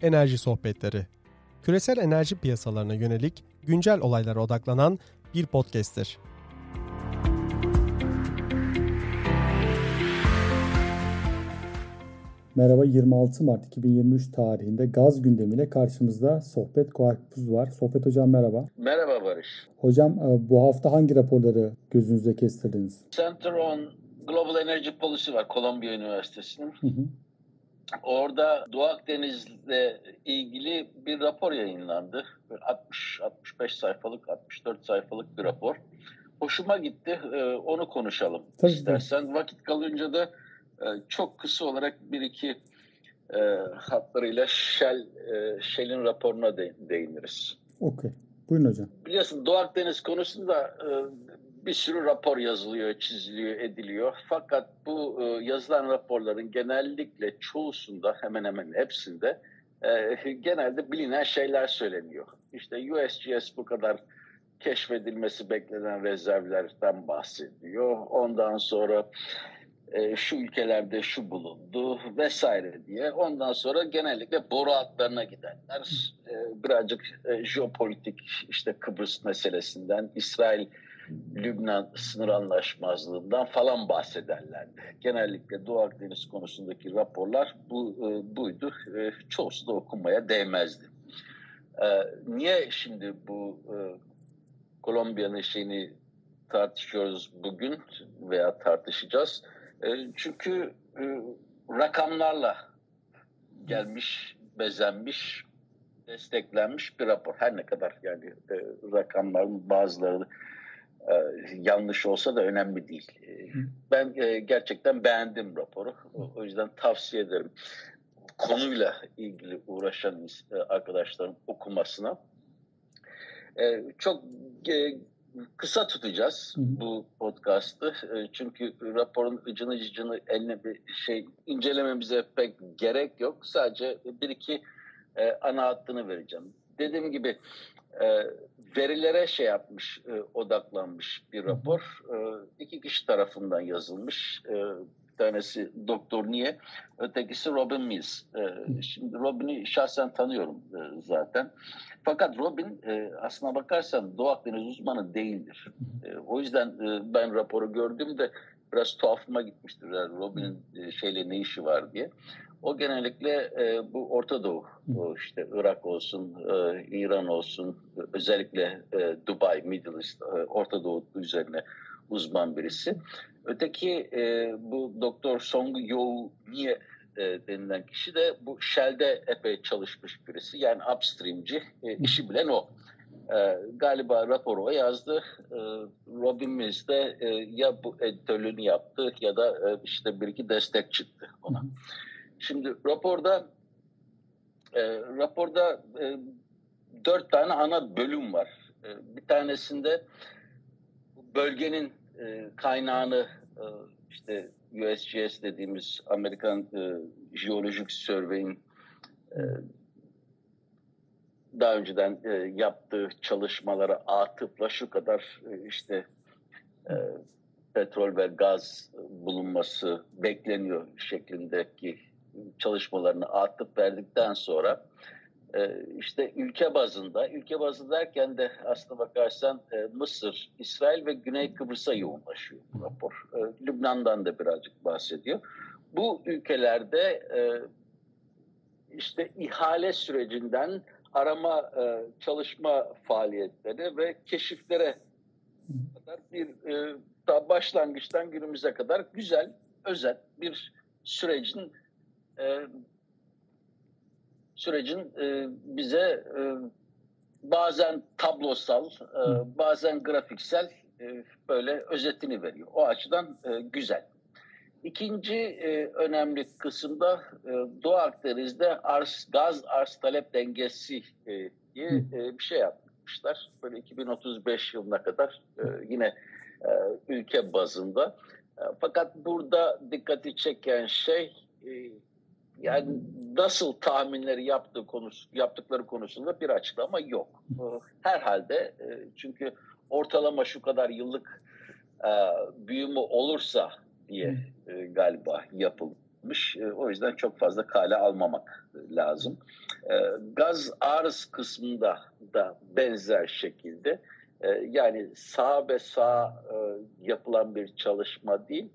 Enerji Sohbetleri. Küresel enerji piyasalarına yönelik güncel olaylara odaklanan bir podcast'tir. Merhaba, 26 Mart 2023 tarihinde gaz gündemiyle karşımızda Sohbet Korkuz var. Sohbet hocam merhaba. Merhaba Barış. Hocam bu hafta hangi raporları gözünüze kestirdiniz? Center on Global Energy Policy var Kolombiya Üniversitesi'nin. Orada Doğu Akdeniz'le ilgili bir rapor yayınlandı. 60-65 sayfalık, 64 sayfalık bir rapor. Hoşuma gitti. Onu konuşalım Tabii istersen. Vakit kalınca da çok kısa olarak bir iki hatlarıyla Shell'in raporuna değiniriz. Okey. Buyurun hocam. Biliyorsun Doğu Akdeniz konusunda bir sürü rapor yazılıyor, çiziliyor, ediliyor. Fakat bu yazılan raporların genellikle çoğusunda, hemen hemen hepsinde genelde bilinen şeyler söyleniyor. İşte USGS bu kadar keşfedilmesi beklenen rezervlerden bahsediyor. Ondan sonra şu ülkelerde şu bulundu vesaire diye. Ondan sonra genellikle boru hatlarına gidenler birazcık jeopolitik işte Kıbrıs meselesinden, İsrail-Lübnan sınır anlaşmazlığından falan bahsederlerdi. Genellikle Doğu Akdeniz konusundaki raporlar buydu. Çoğusu da okunmaya değmezdi. Niye şimdi bu Kolombiya'nın şeyini tartışıyoruz bugün veya tartışacağız? Çünkü rakamlarla gelmiş, bezenmiş, desteklenmiş bir rapor. Her ne kadar yani rakamların bazıları yanlış olsa da önemli değil. Ben gerçekten beğendim raporu. O yüzden tavsiye ederim. Konuyla ilgili uğraşan arkadaşların okumasına. Çok kısa tutacağız bu podcast'ı. Çünkü raporun ıcını eline bir şey incelememize pek gerek yok. Sadece bir iki ana hattını vereceğim. Dediğim gibi verilere odaklanmış bir rapor. İki kişi tarafından yazılmış. Bir tanesi Doktor Niye, ötekisi Robin Mills. Şimdi Robin'i şahsen tanıyorum zaten. Fakat Robin aslına bakarsan Doğu Akdeniz uzmanı değildir. O yüzden ben raporu gördüğümde biraz tuhafıma gitmiştir. Yani Robin'in şeyle ne işi var diye. O genellikle bu Orta Doğu, işte Irak olsun, İran olsun, özellikle Dubai, Middle East, Orta Doğu üzerine uzman birisi. Öteki bu Doktor Song Yoo Niye denilen kişi de bu Shell'de epey çalışmış birisi. Yani upstreamci, işi bilen o. Galiba raporu o yazdı. Robin Mills de ya bu editörlüğünü yaptı ya da işte bir iki destek çıktı ona. Şimdi raporda 4 tane ana bölüm var. Bir tanesinde bölgenin kaynağını işte USGS dediğimiz Amerikan Geologic Survey'in daha önceden yaptığı çalışmalara atıfla şu kadar işte petrol ve gaz bulunması bekleniyor şeklindeki çalışmalarını atıp verdikten sonra işte ülke bazı derken de aslına bakarsan Mısır, İsrail ve Güney Kıbrıs'a yoğunlaşıyor bu rapor. Lübnan'dan da birazcık bahsediyor. Bu ülkelerde işte ihale sürecinden arama çalışma faaliyetleri ve keşiflere kadar bir başlangıçtan günümüze kadar güzel, özet bir sürecin bize bazen tablosal, bazen grafiksel böyle özetini veriyor. O açıdan güzel. İkinci önemli kısımda Doğu Akdeniz'de gaz arz talep dengesi diye bir şey yapmışlar. Böyle 2035 yılına kadar yine ülke bazında. Fakat burada dikkati çeken şey yani nasıl tahminleri yaptıkları konusunda bir açıklama yok. Herhalde çünkü ortalama şu kadar yıllık büyüme olursa diye galiba yapılmış. yapmış. O yüzden çok fazla kale almamak lazım. Gaz arız kısmında da benzer şekilde yani sağ ve sağ yapılan bir çalışma değil.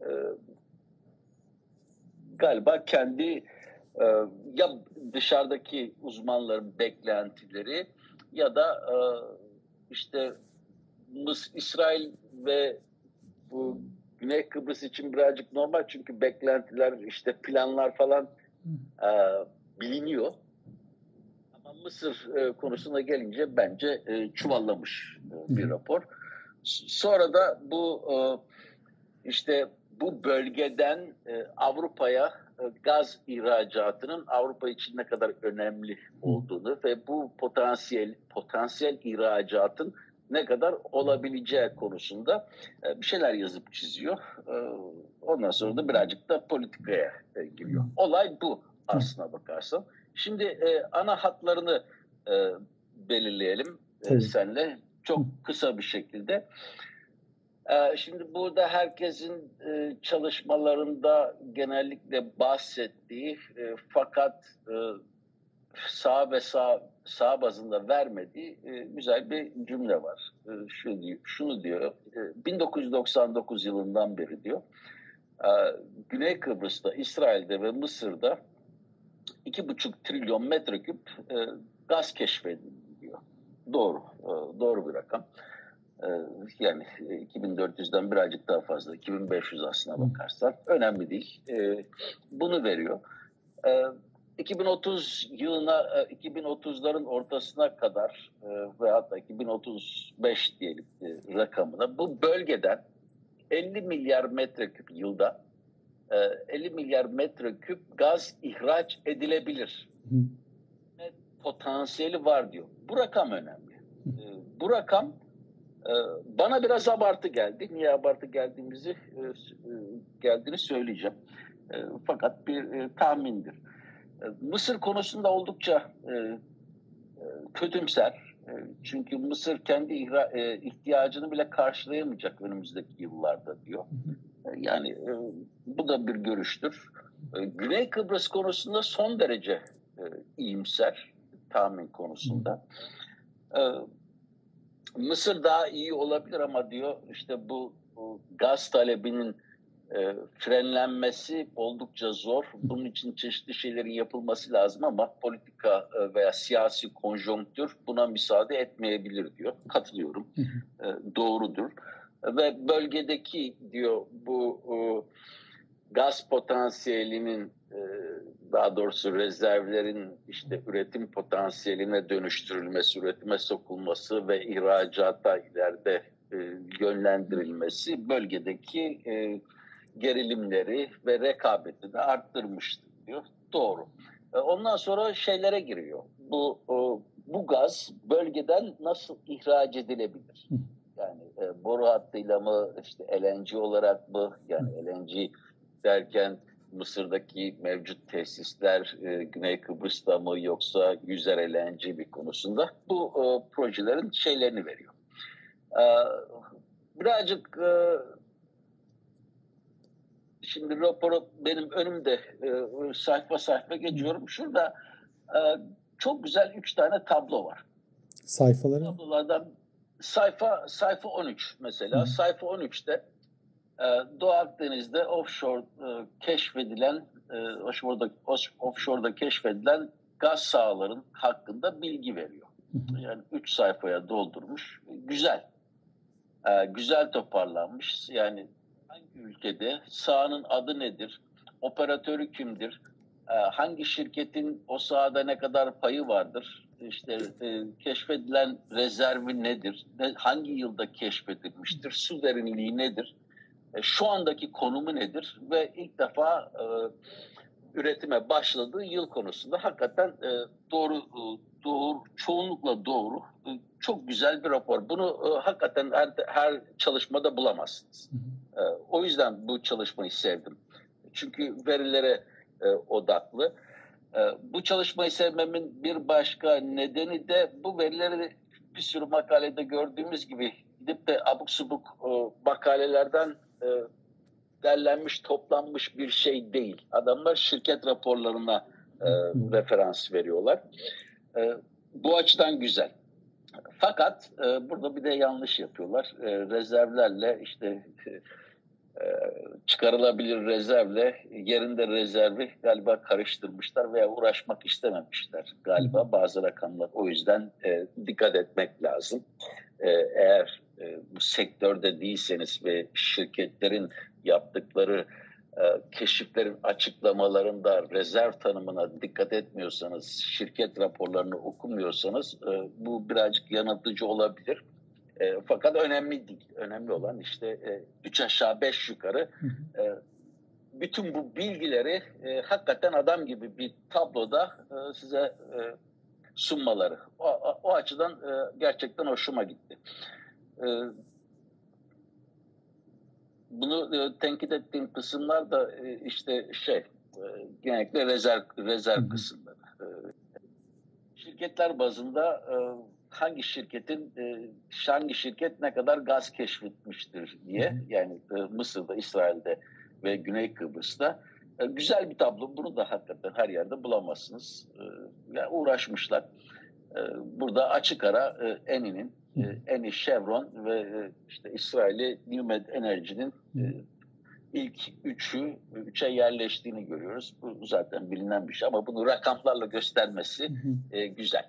Galiba kendi ya dışarıdaki uzmanların beklentileri ya da işte İsrail ve bu Güney Kıbrıs için birazcık normal çünkü beklentiler işte planlar falan biliniyor. Ama Mısır konusuna gelince bence çuvallamış bir rapor. Sonra da bu işte bu bölgeden Avrupa'ya gaz ihracatının Avrupa için ne kadar önemli olduğunu ve bu potansiyel ihracatın ne kadar olabileceği konusunda bir şeyler yazıp çiziyor. Ondan sonra da birazcık da politikaya giriyor. Olay bu aslına bakarsan. Şimdi ana hatlarını belirleyelim seninle çok kısa bir şekilde. Şimdi burada herkesin çalışmalarında genellikle bahsettiği fakat sağ ve sağ bazında vermediği güzel bir cümle var. Şunu diyor, 1999 yılından beri diyor, Güney Kıbrıs'ta, İsrail'de ve Mısır'da 2,5 trilyon metreküp gaz keşfedildi diyor. Doğru bir rakam. Yani 2400'den birazcık daha fazla, 2500 aslına bakarsan önemli değil. Bunu veriyor. 2030 yılına, 2030'ların ortasına kadar ve hatta 2035 diyelim rakamına bu bölgeden 50 milyar metreküp yılda 50 milyar metreküp gaz ihraç edilebilir. Potansiyeli var diyor. Bu rakam önemli. Bu rakam bana biraz abartı geldi. Niye abartı geldiğini söyleyeceğim. Fakat bir tahmindir. Mısır konusunda oldukça kötümser. Çünkü Mısır kendi ihtiyacını bile karşılayamayacak önümüzdeki yıllarda diyor. Yani bu da bir görüştür. Güney Kıbrıs konusunda son derece iyimser tahmin konusunda. Mısır daha iyi olabilir ama diyor işte bu gaz talebinin frenlenmesi oldukça zor. Bunun için çeşitli şeylerin yapılması lazım ama politika veya siyasi konjonktür buna müsaade etmeyebilir diyor. Katılıyorum. Doğrudur. Ve bölgedeki diyor bu gaz potansiyelinin daha doğrusu rezervlerin işte üretim potansiyeline dönüştürülmesi, üretime sokulması ve ihracata ileride yönlendirilmesi bölgedeki gerilimleri ve rekabeti de arttırmıştır diyor. Doğru. Ondan sonra şeylere giriyor. Bu gaz bölgeden nasıl ihraç edilebilir? Yani boru hattıyla mı, işte LNG olarak mı? Yani LNG derken Mısır'daki mevcut tesisler Güney Kıbrıs'ta mı yoksa yüzer LNG bir konusunda bu projelerin şeylerini veriyor. Birazcık şimdi raporu benim önümde sayfa sayfa geçiyorum. Şurada çok güzel 3 tane tablo var. Sayfaları? Tablolardan sayfa 13 mesela. Sayfa 13'te Doğu Akdeniz'de offshore'da keşfedilen gaz sahaların hakkında bilgi veriyor. Yani 3 sayfaya doldurmuş. Güzel toparlanmış. Yani hangi ülkede, sahanın adı nedir, operatörü kimdir, hangi şirketin o sahada ne kadar payı vardır, işte keşfedilen rezervi nedir, hangi yılda keşfedilmiştir, su derinliği nedir, şu andaki konumu nedir ve ilk defa üretime başladığı yıl konusunda hakikaten doğru, çoğunlukla doğru, çok güzel bir rapor. Bunu hakikaten her çalışmada bulamazsınız. O yüzden bu çalışmayı sevdim. Çünkü verilere odaklı. Bu çalışmayı sevmemin bir başka nedeni de bu verileri bir sürü makalede gördüğümüz gibi gidip de abuk subuk makalelerden derlenmiş, toplanmış bir şey değil. Adamlar şirket raporlarına referans veriyorlar. Bu açıdan güzel. Fakat burada bir de yanlış yapıyorlar. Rezervlerle işte çıkarılabilir rezervle yerinde rezervi galiba karıştırmışlar veya uğraşmak istememişler galiba bazı rakamlar. O yüzden dikkat etmek lazım. Eğer bu sektörde değilseniz ve şirketlerin yaptıkları keşiflerin açıklamalarında rezerv tanımına dikkat etmiyorsanız, şirket raporlarını okumuyorsanız bu birazcık yanıltıcı olabilir. Fakat önemli değil. Önemli olan işte 3 aşağı 5 yukarı bütün bu bilgileri hakikaten adam gibi bir tabloda size sunmaları. O açıdan gerçekten hoşuma gitti. Bunu tenkit ettiğim kısımlar da işte genellikle rezerv kısımları. Şirketler bazında hangi şirket ne kadar gaz keşfetmiştir diye, yani Mısır'da, İsrail'de ve Güney Kıbrıs'ta güzel bir tablo. Bunu da hakikaten her yerde bulamazsınız. Yani uğraşmışlar. Burada açık ara Eni, Chevron ve işte İsrail'i New Energy'nin ilk üçe yerleştiğini görüyoruz. Bu zaten bilinen bir şey ama bunu rakamlarla göstermesi güzel.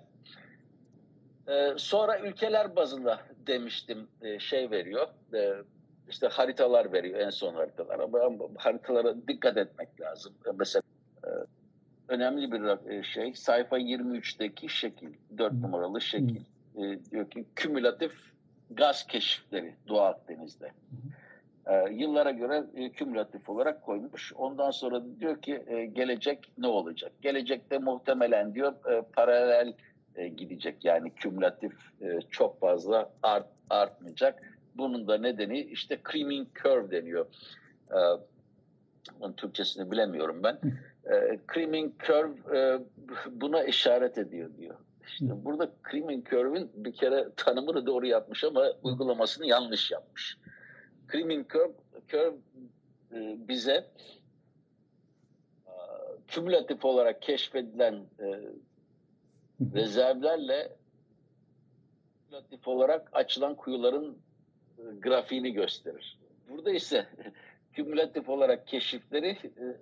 Sonra ülkeler bazında demiştim veriyor. İşte haritalar veriyor, en son haritalar. Ama haritalara dikkat etmek lazım. Mesela önemli bir sayfa 23'teki şekil, 4 numaralı şekil. Diyor ki kümülatif gaz keşifleri Doğu Akdeniz'de. Yıllara göre kümülatif olarak koymuş. Ondan sonra diyor ki gelecek ne olacak? Gelecekte muhtemelen diyor paralel gidecek. Yani kümülatif çok fazla artmayacak. Bunun da nedeni işte creaming curve deniyor. Onun Türkçesini bilemiyorum ben. Creaming curve buna işaret ediyor diyor. İşte burada creaming curve'ün bir kere tanımını doğru yapmış ama uygulamasını yanlış yapmış. Creaming curve bize kümülatif olarak keşfedilen rezervlerle kümülatif olarak açılan kuyuların grafiğini gösterir. Burada ise kümülatif olarak keşifleri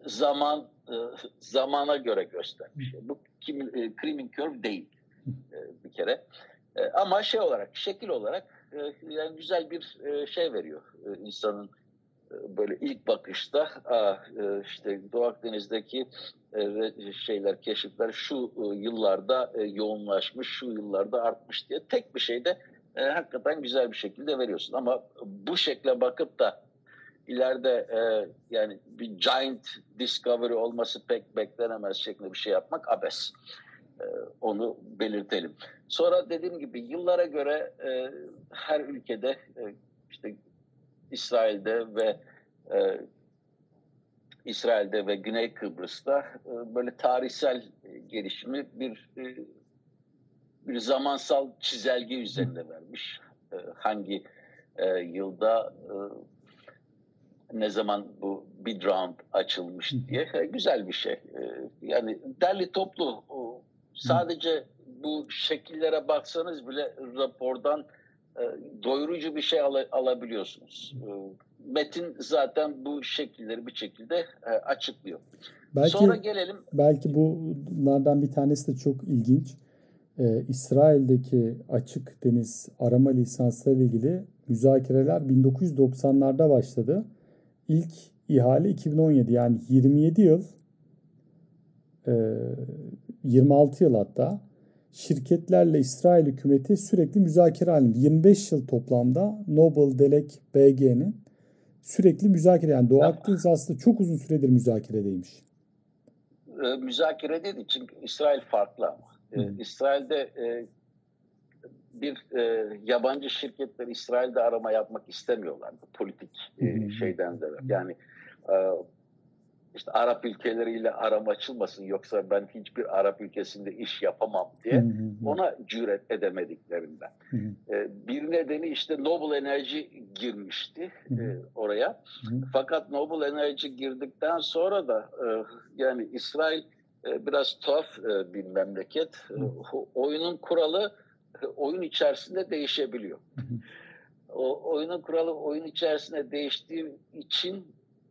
zamana göre göstermiş. Bu creaming curve değil bir kere. Ama şekil olarak yani güzel bir veriyor insanın böyle ilk bakışta işte Doğu Akdeniz'deki keşifler şu yıllarda yoğunlaşmış, şu yıllarda artmış diye tek bir şeyde hakikaten güzel bir şekilde veriyorsun. Ama bu şekle bakıp da ileride yani bir giant discovery olması pek beklenemez şeklinde bir şey yapmak abes. Onu belirtelim. Sonra dediğim gibi yıllara göre her ülkede işte İsrail'de ve Güney Kıbrıs'ta böyle tarihsel gelişimi bir zamansal çizelge üzerinde vermiş. Hangi yılda ne zaman bu bid round açılmış diye güzel bir şey. Yani derli toplu sadece bu şekillere baksanız bile rapordan doyurucu bir şey alabiliyorsunuz. Metin zaten bu şekilleri bir şekilde açıklıyor. Sonra gelelim. Belki bunlardan bir tanesi de çok ilginç. İsrail'deki açık deniz arama lisansları ile ilgili müzakereler 1990'larda başladı. İlk ihale 2017, yani 27 yıl 26 yıl hatta şirketlerle İsrail hükümeti sürekli müzakere halinde. 25 yıl toplamda Noble, Delek, BG'nin sürekli müzakere, yani Doğu Akdeniz aslında çok uzun süredir müzakeredeymiş. Müzakere değil çünkü İsrail farklı ama. İsrail'de yabancı şirketler İsrail'de arama yapmak istemiyorlardı politik şeyden de. Yani işte Arap ülkeleriyle aram açılmasın yoksa ben hiçbir Arap ülkesinde iş yapamam diye ona cüret edemediklerinden. Bir nedeni işte Noble Energy girmişti oraya. Fakat Noble Energy girdikten sonra da yani İsrail biraz tuhaf bir memleket. Oyunun kuralı oyun içerisinde değişebiliyor. O oyunun kuralı oyun içerisinde değiştiği için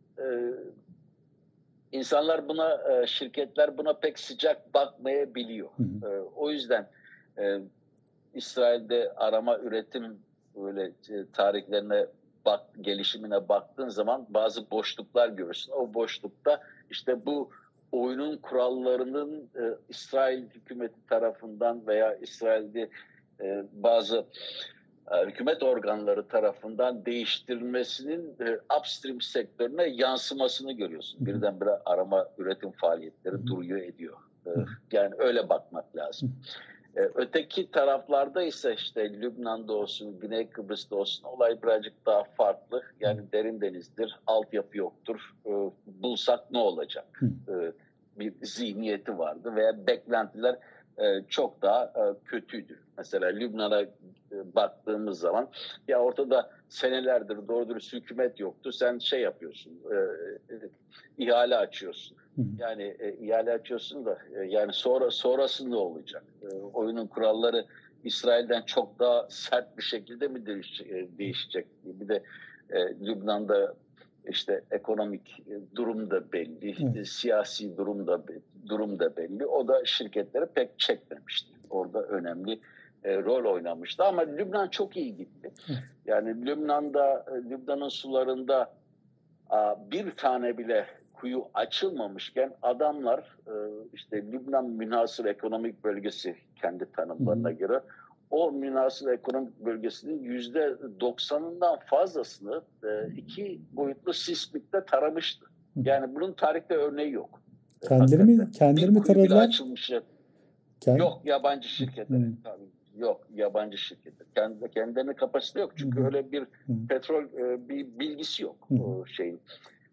İnsanlar buna, şirketler buna pek sıcak bakmayabiliyor. O yüzden İsrail'de arama üretim böyle tarihlerine gelişimine baktığın zaman bazı boşluklar görürsün. O boşlukta işte bu oyunun kurallarının İsrail hükümeti tarafından veya İsrail'de bazı hükümet organları tarafından değiştirilmesinin upstream sektörüne yansımasını görüyorsun. Birdenbire arama üretim faaliyetleri duruyor ediyor. Yani öyle bakmak lazım. Öteki taraflarda ise işte Lübnan'da olsun, Güney Kıbrıs'ta olsun olay birazcık daha farklı. Yani derin denizdir, altyapı yoktur. Bulsak ne olacak? Bir zihniyeti vardı veya beklentiler çok daha kötüydü. Mesela Lübnan'a baktığımız zaman ya ortada senelerdir doğru dürüst hükümet yoktu. Sen şey yapıyorsun, ihale açıyorsun. Yani ihale açıyorsun da yani sonrası ne olacak? Oyunun kuralları İsrail'den çok daha sert bir şekilde mi değişecek? Bir de Lübnan'da işte ekonomik durum da belli, siyasi durum da belli. O da şirketleri pek çekmemişti. Orada önemli rol oynamıştı ama Lübnan çok iyi gitti. Yani Lübnan'ın sularında bir tane bile kuyu açılmamışken adamlar işte Lübnan Münhasır Ekonomik Bölgesi kendi tanımlarına göre o münhasır ekonomik bölgesinin %90'ından fazlasını iki boyutlu sismikte taramıştı. Yani bunun tarihte örneği yok. Kendileri mi taradılar? Yok, yabancı şirketler. Yok, yabancı şirketler. Kendilerine kapasite yok. Çünkü öyle bir petrol bir bilgisi yok o şeyin.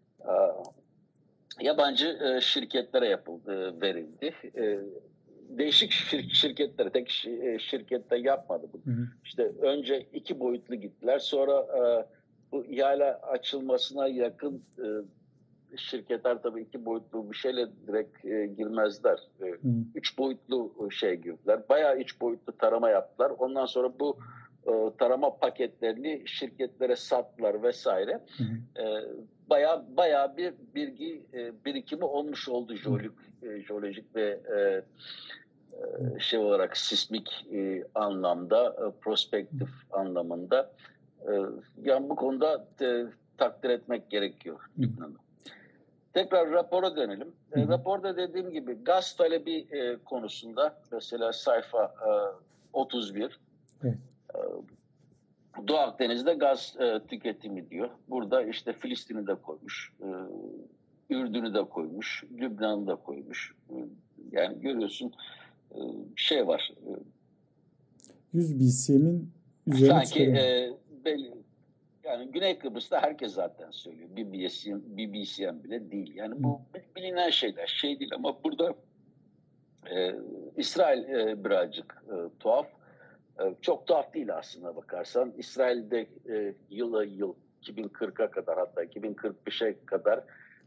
Yabancı şirketlere verildi. Değişik şirketlere, tek şirkette yapmadı bu. İşte önce iki boyutlu gittiler. Sonra bu ihale açılmasına yakın şirketler tabii iki boyutlu bir şeyle direkt girmezler. Üç boyutlu girdiler. Bayağı üç boyutlu tarama yaptılar. Ondan sonra bu tarama paketlerini şirketlere sattılar vesaire. Bayağı bir bilgi birikimi olmuş oldu jeolojik ve olarak sismik anlamda, prospektif anlamında. Yani bu konuda takdir etmek gerekiyor Lübnan'ı. Tekrar rapora dönelim. Raporda dediğim gibi gaz talebi konusunda mesela sayfa 31 Doğu Akdeniz'de gaz tüketimi diyor. Burada işte Filistin'i de koymuş, Ürdün'ü de koymuş, Lübnan'ı da koymuş. Yani görüyorsun şey var. 100 BCM'in üzerine sanki yani Güney Kıbrıs'ta herkes zaten söylüyor. Bir BCM bile değil. Yani bu bilinen şeyler. Şey değil ama burada İsrail birazcık tuhaf. Çok tuhaf değil aslında bakarsan. İsrail'de yıl 2040'a kadar hatta 2045'e kadar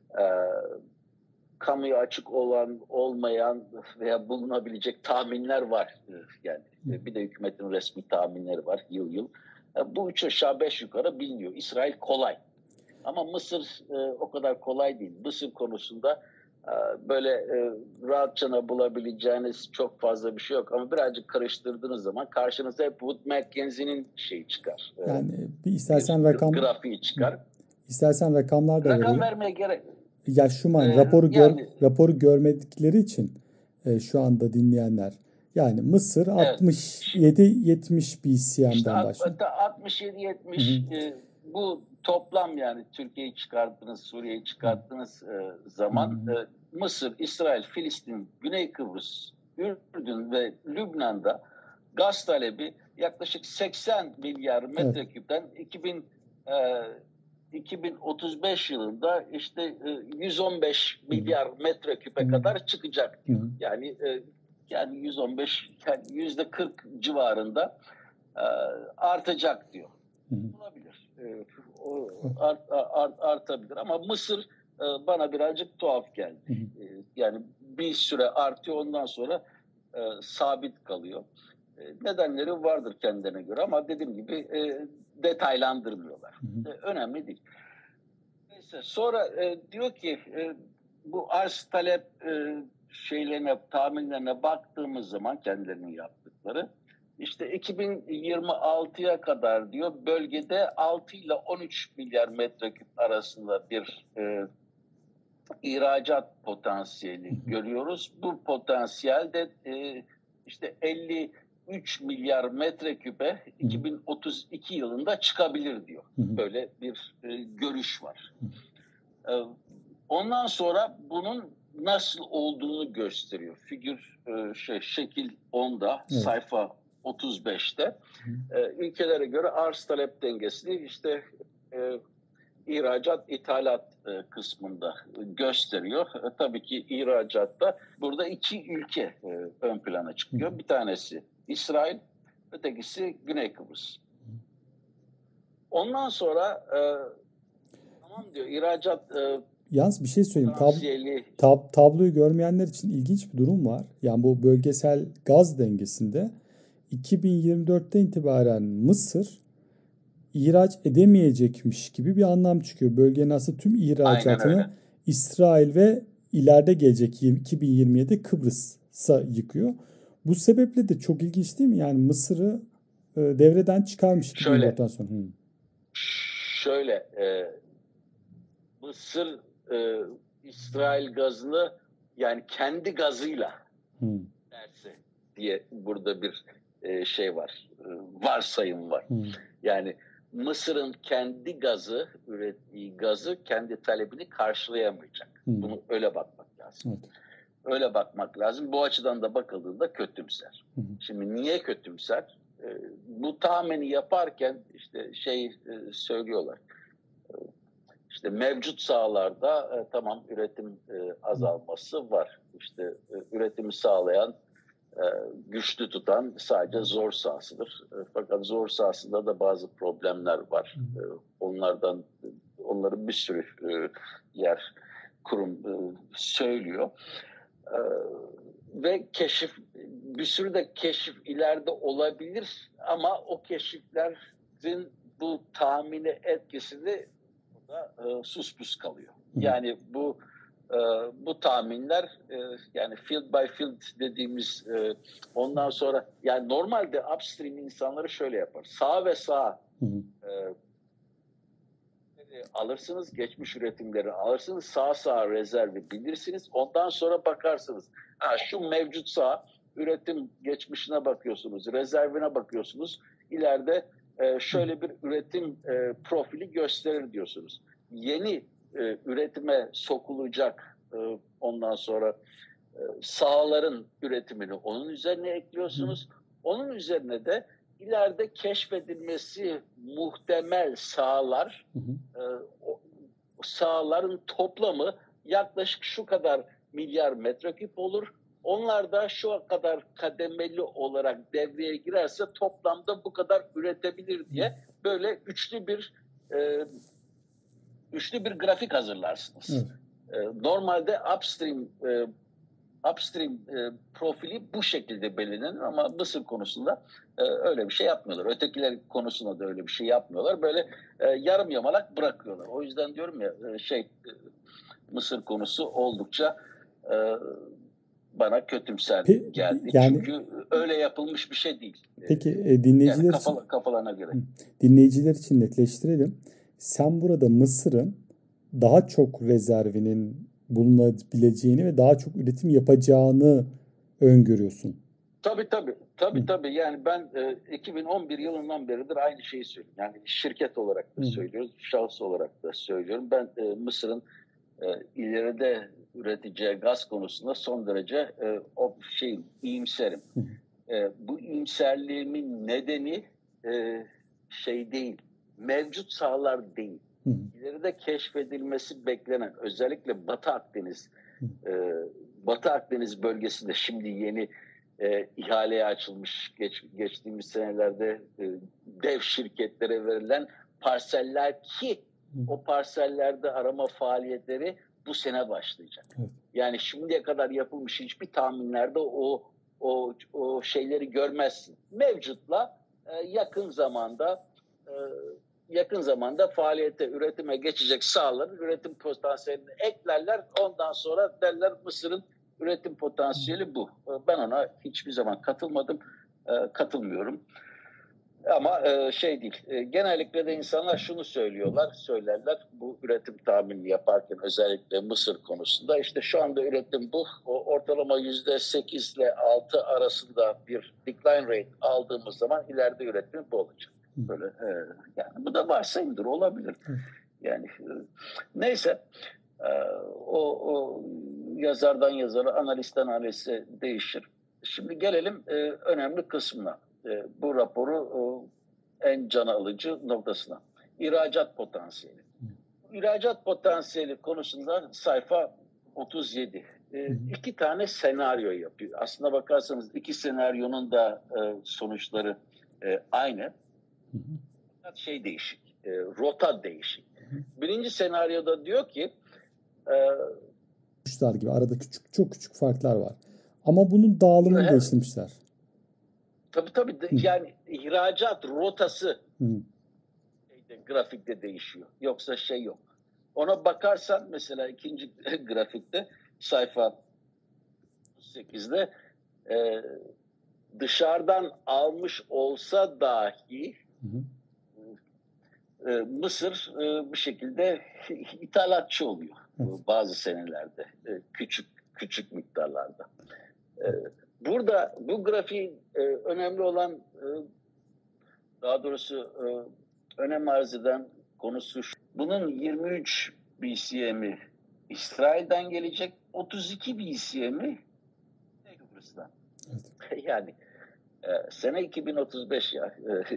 kamuya açık olan, olmayan veya bulunabilecek tahminler var. Yani bir de hükümetin resmi tahminleri var yıl. Bu üç aşağı beş yukarı biliniyor. İsrail kolay. Ama Mısır o kadar kolay değil. Mısır konusunda böyle rahatça bulabileceğiniz çok fazla bir şey yok. Ama birazcık karıştırdığınız zaman karşınıza hep Wood Mackenzie'nin şeyi çıkar. Yani istersen grafiği çıkar. İstersen rakamlar da verelim. Rakam vermeye gerek. Ya Şuman raporu görmedikleri için şu anda dinleyenler. Yani Mısır 67-70 BCM'den başlıyor. 67-70 bu toplam yani Türkiye'yi çıkarttığınız, Suriye'yi çıkarttığınız zaman Mısır, İsrail, Filistin, Güney Kıbrıs, Ürdün ve Lübnan'da gaz talebi yaklaşık 80 milyar metreküpten 2035 yılında işte 115 milyar metreküpe kadar çıkacak diyor. Yani 115, yani %40 civarında artacak diyor. Olabilir. Artabilir ama Mısır bana birazcık tuhaf geldi. Yani bir süre artıyor, ondan sonra sabit kalıyor. Nedenleri vardır kendilerine göre ama dediğim gibi detaylandırmıyorlar. Önemli değil. Neyse, sonra diyor ki bu arz talep tahminlerine baktığımız zaman kendilerinin yaptıkları, işte 2026'ya kadar diyor bölgede 6 ile 13 milyar metreküp arasında bir ihracat potansiyeli görüyoruz. Bu potansiyel de işte 53 milyar metreküpe 2032 yılında çıkabilir diyor. Böyle bir görüş var. Ondan sonra bunun nasıl olduğunu gösteriyor. Figür şekil 10'da, sayfa 35'te. Ülkelere göre arz talep dengesini işte ihracat ithalat kısmında gösteriyor. Tabii ki ihracatta burada iki ülke ön plana çıkıyor. Bir tanesi İsrail, ötekisi Güney Kıbrıs. Ondan sonra tamam diyor, ihracat yalnız bir şey söyleyeyim. Tabloyu görmeyenler için ilginç bir durum var. Yani bu bölgesel gaz dengesinde 2024'ten itibaren Mısır ihraç edemeyecekmiş gibi bir anlam çıkıyor. Bölgenin aslında tüm ihracatını İsrail ve ileride gelecek 2027 Kıbrıs'a yıkıyor. Bu sebeple de çok ilginç değil mi? Yani Mısır'ı devreden çıkarmış 2024'ten sonra. Şöyle Mısır İsrail gazını yani kendi gazıyla derse diye burada bir şey var. Varsayım var. Yani Mısır'ın kendi ürettiği gazı kendi talebini karşılayamayacak. Bunu öyle bakmak lazım. Öyle bakmak lazım. Bu açıdan da bakıldığında kötümser. Şimdi niye kötümser? Bu tahmini yaparken işte söylüyorlar. İşte mevcut sahalarda tamam üretim azalması var. İşte üretimi sağlayan, güçlü tutan sadece zor sahasıdır. Fakat zor sahasında da bazı problemler var. Onların bir sürü kurum söylüyor. Ve bir sürü de keşif ileride olabilir ama o keşiflerin bu tahmini etkisini suspus kalıyor. Yani bu tahminler yani field by field dediğimiz ondan sonra yani normalde upstream insanları şöyle yapar. Sağ ve sağ alırsınız, geçmiş üretimleri alırsınız, sağ rezervi bilirsiniz. Ondan sonra bakarsınız. Şu mevcut sağ üretim geçmişine bakıyorsunuz, rezervine bakıyorsunuz. İleride şöyle bir üretim profili gösterir diyorsunuz. Yeni üretime sokulacak ondan sonra sahaların üretimini onun üzerine ekliyorsunuz. Onun üzerine de ileride keşfedilmesi muhtemel sahaların toplamı yaklaşık şu kadar milyar metreküp olur. Onlar da şu kadar kademeli olarak devreye girerse toplamda bu kadar üretebilir diye böyle üçlü bir grafik hazırlarsınız. Normalde upstream profili bu şekilde belirlenir ama Mısır konusunda öyle bir şey yapmıyorlar. Ötekiler konusunda da öyle bir şey yapmıyorlar. Böyle yarım yamalak bırakıyorlar. O yüzden diyorum ya Mısır konusu oldukça bana kötümser geldi. Yani, çünkü öyle yapılmış bir şey değil. Peki dinleyiciler yani kafalarına göre. Dinleyiciler için netleştirelim. Sen burada Mısır'ın daha çok rezervinin bulunabileceğini ve daha çok üretim yapacağını öngörüyorsun. Tabii. Yani ben 2011 yılından beridir aynı şeyi söylüyorum. Yani şirket olarak da söylüyoruz, şahıs olarak da söylüyorum. Ben Mısır'ın ileride üreteceği gaz konusunda son derece iyimserim. Bu iyimserliğimin nedeni değil, mevcut sahalar değil. ileride keşfedilmesi beklenen özellikle Batı Akdeniz bölgesinde şimdi yeni ihaleye açılmış geçtiğimiz senelerde dev şirketlere verilen parseller ki o parsellerde arama faaliyetleri bu sene başlayacak. Evet. Yani şimdiye kadar yapılmış hiçbir tahminlerde o şeyleri görmezsin. Mevcutla yakın zamanda faaliyete, üretime geçecek sahaların üretim potansiyelini eklerler. Ondan sonra derler Mısır'ın üretim potansiyeli bu. Ben ona hiçbir zaman katılmadım, katılmıyorum. Ama değil. Genellikle de insanlar şunu söylerler bu üretim tahminini yaparken özellikle Mısır konusunda. İşte şu anda üretim bu. Ortalama %8 ile 6 arasında bir decline rate aldığımız zaman ileride üretim bu olacak. Böyle yani bu da varsayımdır, olabilir. Yani neyse o yazardan yazara, analistten analise değişir. Şimdi gelelim önemli kısmına. Bu raporu en can alıcı noktasına. İhracat potansiyeli. İhracat potansiyeli konusunda sayfa 37. İki tane senaryo yapıyor. Aslına bakarsanız iki senaryonun da sonuçları aynı. Değişik. Rota değişik. Birinci senaryoda diyor ki gibi arada çok küçük farklar var. Ama bunun dağılımını değiştirmişler. Tabii. Yani ihracat rotası grafikte değişiyor. Yoksa yok. Ona bakarsan mesela ikinci grafikte sayfa 8'de dışarıdan almış olsa dahi Mısır bir şekilde ithalatçı oluyor bazı senelerde küçük miktarlarda. Burada bu grafiğin önemli olan daha doğrusu önem arz eden konusu şu. Bunun 23 BCM'i İsrail'den gelecek, 32 BCM'i Kıbrıs'tan. Evet. Yani sene 2035 ya.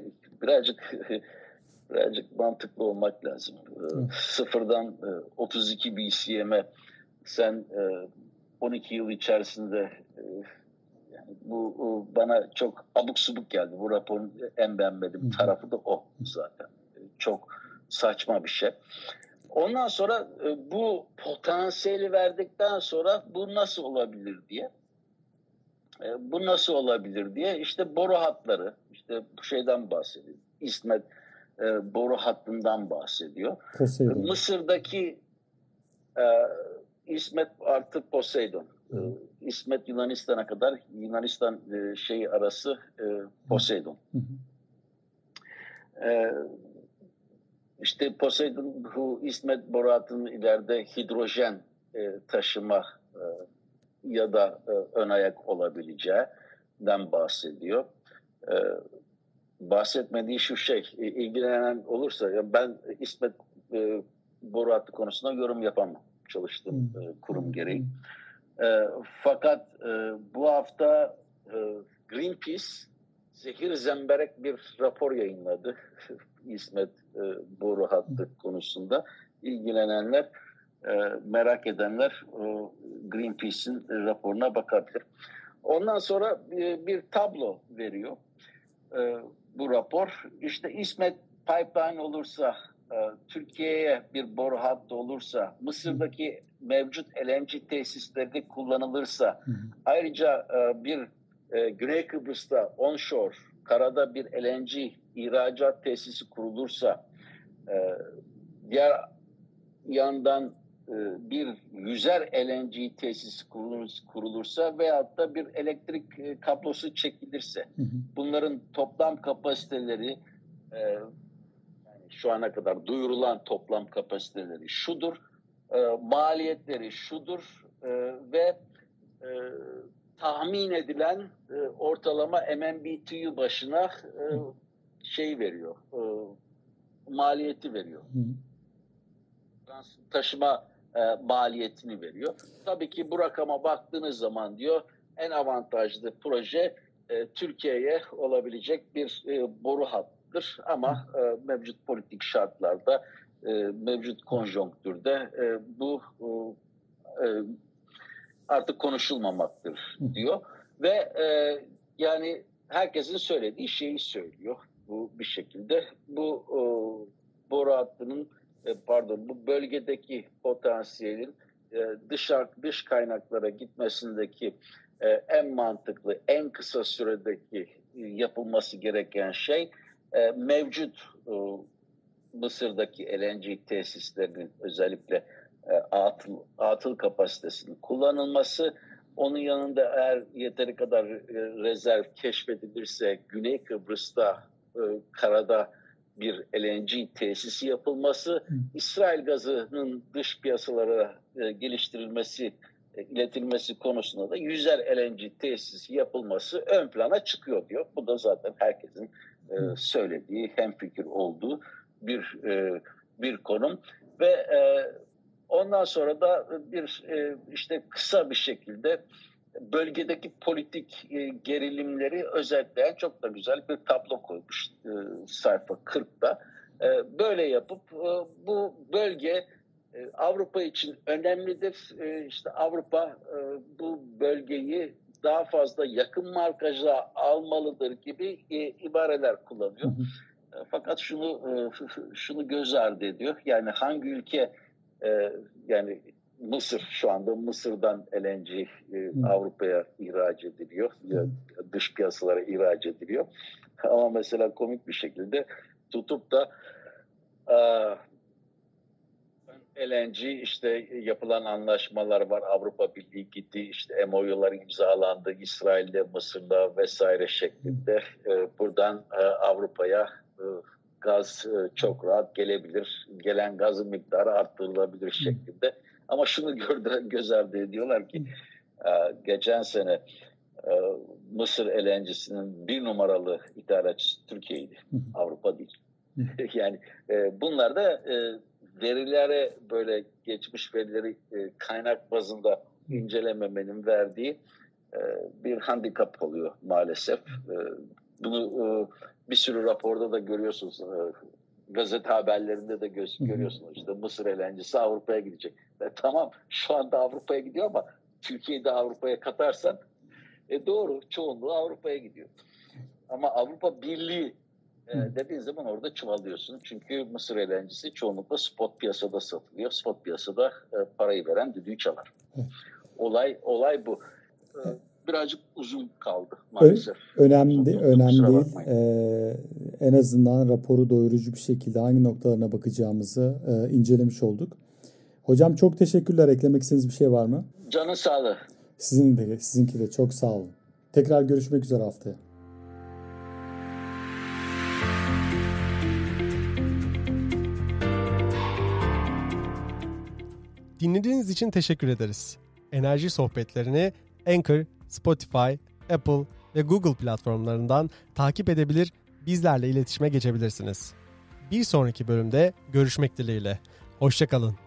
Birazcık mantıklı olmak lazım. Sıfırdan 32 BCM'e sen 12 yıl içerisinde yani bu bana çok abuk subuk geldi. Bu raporun en beğenmediğim tarafı da o zaten. Çok saçma bir şey. Ondan sonra bu potansiyeli verdikten sonra bu nasıl olabilir diye işte boru hatları, işte bu şeyden bahsediyor. İsmet boru hattından bahsediyor. Poseidon. Mısır'daki İsmet artı Poseidon. İsmet Yunanistan'a kadar Yunanistan arası Poseidon. İşte Poseidon bu İsmet boru hattının ileride hidrojen taşıma ya da ön ayak olabileceğinden bahsediyor. Bahsetmediği şu ilgilenen olursa ya ben İsmet boru hattı konusunda yorum yapamam. Çalıştığım kurum gereği. Fakat bu hafta Greenpeace zehir zemberek bir rapor yayınladı İsmet boru hattı konusunda. İlgilenenler, merak edenler Greenpeace'in raporuna bakabilir. Ondan sonra bir tablo veriyor bu rapor. İşte İsmet pipeline olursa, Türkiye'ye bir boru hattı olursa, Mısır'daki mevcut LNG tesisleri kullanılırsa, ayrıca bir Güney Kıbrıs'ta onshore, karada bir LNG ihracat tesisi kurulursa, diğer yandan bir yüzer LNG tesisi kurulursa veyahut da bir elektrik kablosu çekilirse, bunların toplam kapasiteleri yani şu ana kadar duyurulan toplam kapasiteleri şudur, maliyetleri şudur ve tahmin edilen ortalama MMBTU başına veriyor, maliyeti veriyor. Taşıma maliyetini veriyor. Tabii ki bu rakama baktığınız zaman diyor en avantajlı proje Türkiye'ye olabilecek bir boru hattıdır. Ama mevcut politik şartlarda mevcut konjonktürde bu artık konuşulmamaktır diyor ve yani herkesin söylediği şeyi söylüyor bu bir şekilde. Bu boru hattının bu bölgedeki potansiyelin dış kaynaklara gitmesindeki en mantıklı, en kısa süredeki yapılması gereken şey mevcut Mısır'daki LNG tesislerinin özellikle atıl kapasitesinin kullanılması. Onun yanında eğer yeteri kadar rezerv keşfedilirse Güney Kıbrıs'ta karada bir LNG tesisi yapılması, İsrail gazının dış piyasalara geliştirilmesi, iletilmesi konusunda da 100'er LNG tesisi yapılması ön plana çıkıyor diyor. Bu da zaten herkesin söylediği, hemfikir olduğu bir konum ve ondan sonra da işte kısa bir şekilde bölgedeki politik gerilimleri özetleyen çok da güzel bir tablo koymuş sayfa 40'da. Böyle yapıp bu bölge Avrupa için önemlidir. İşte Avrupa bu bölgeyi daha fazla yakın markaja almalıdır gibi ibareler kullanıyor. Fakat şunu göz ardı ediyor. Yani hangi ülke yani Mısır şu anda Mısır'dan LNG Avrupa'ya ihraç ediliyor. Dış piyasalara ihraç ediliyor. Ama mesela komik bir şekilde tutup da LNG işte yapılan anlaşmalar var. Avrupa Birliği gitti. İşte MOU'lar imzalandı. İsrail'de, Mısır'da vesaire şeklinde. Buradan Avrupa'ya gaz çok rahat gelebilir. Gelen gazın miktarı arttırılabilir şeklinde. Ama şunu göz ardı ediyorlar ki geçen sene Mısır LNG'sinin bir numaralı ithalatçısı Türkiye'ydi. Avrupa değil. Yani bunlar da verilere böyle geçmiş verileri kaynak bazında incelememenin verdiği bir handikap oluyor maalesef. Bunu bir sürü raporda da görüyorsunuz. Gazete haberlerinde de görüyorsunuz. İşte Mısır LNG'si Avrupa'ya gidecek. Tamam şu anda Avrupa'ya gidiyor ama Türkiye'yi de Avrupa'ya katarsan doğru çoğunluğu Avrupa'ya gidiyor. Ama Avrupa Birliği dediğin zaman orada çuvalıyorsun. Çünkü Mısır LNG'si çoğunlukla spot piyasada satılıyor. Spot piyasada parayı veren düdüğü çalar. Olay bu. Birazcık uzun kaldı maalesef. Önemli değil. En azından raporu doyurucu bir şekilde hangi noktalarına bakacağımızı incelemiş olduk. Hocam çok teşekkürler. Eklemek istediğiniz bir şey var mı? Canın sağlığı. Sizinki de çok sağ olun. Tekrar görüşmek üzere haftaya. Dinlediğiniz için teşekkür ederiz. Enerji sohbetlerini Anchor, Spotify, Apple ve Google platformlarından takip edebilir, bizlerle iletişime geçebilirsiniz. Bir sonraki bölümde görüşmek dileğiyle. Hoşça kalın.